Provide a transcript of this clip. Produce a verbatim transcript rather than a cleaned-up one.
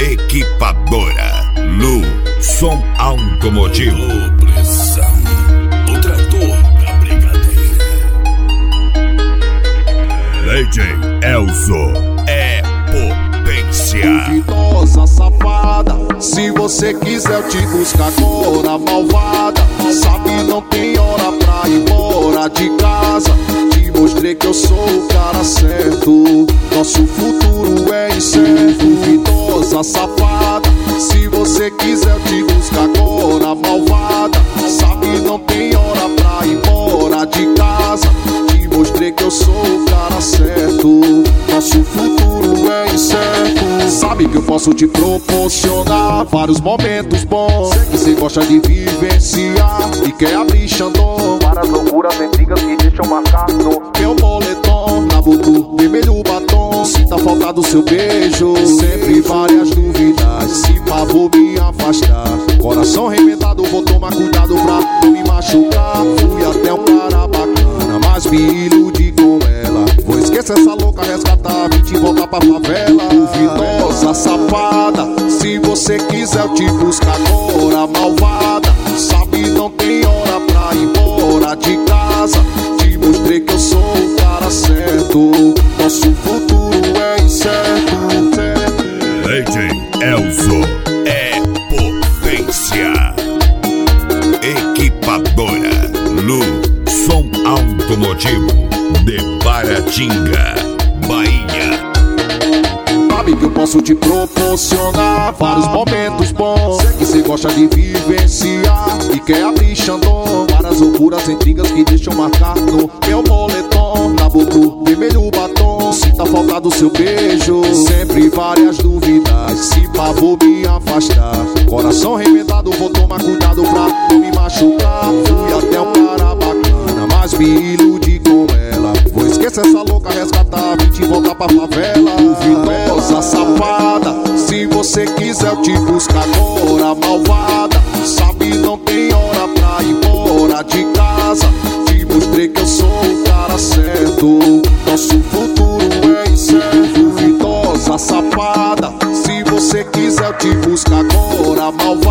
Equipadora Lu, som automotivo. Pressão, o trator da brigadeira. D J Elzo é potência. Duvidosa, safada, se você quiser eu te buscar agora, malvada. Sabe, não tem hora pra ir embora de casa. Te mostrei que eu sou o cara certo, nosso futuro é incerto. Duvidosa, safada, se você quiser eu te buscar agora, malvada. Sabe, não tem hora pra ir embora de casa. Te mostrei que eu sou o cara certo, nosso futuro é incerto. Sabe que eu posso te proporcionar vários momentos bons. Sei que você gosta de vivenciar e quer abrir Xandão. Várias loucuras, intrigas que deixam marcar no meu moletom, na boca, vermelho batom. Sinta a falta do seu beijo, sempre várias dúvidas. Se pá, vou me afastar. Coração remendado, vou tomar cuidado pra não me machucar. Fui até um cara bacana, mas me iludi com ela. Vou esquecer essa louca, resgatar, vim te voltar pra favela. Duvidosa, safada, se você quiser eu te buscar agora, malvada. Sabe, não tem hora pra ir embora de casa. Te mostrei que eu sou o cara certo, nosso futuro é incerto. D J Elzo é potência. Equipadora Lu, som automotivo de Paratinga, Bahia. Sabe que eu posso te proporcionar vários momentos bons. Sei que você gosta de vivenciar e quer abrir Xandão. Várias loucuras, intrigas que deixam marcar no meu moletom, na boca, vermelho batom. Sinta a falta do seu beijo, sempre várias dúvidas. Se pá, vou me afastar. Coração remendado, vou tomar cuidado pra não me machucar. Fui até um cara bacana, mas me iludi com ela. Vou esquecer essa louca, resgatar, vim te voltar pra favela. Duvidosa, safada, se você quiser eu te buscar agora, malvada. Sabe, não tem hora pra ir embora de casa. Te mostrei que eu sou o cara certo, nosso futuro é incerto. Duvidosa, safada, se você quiser eu te buscar agora, malvada.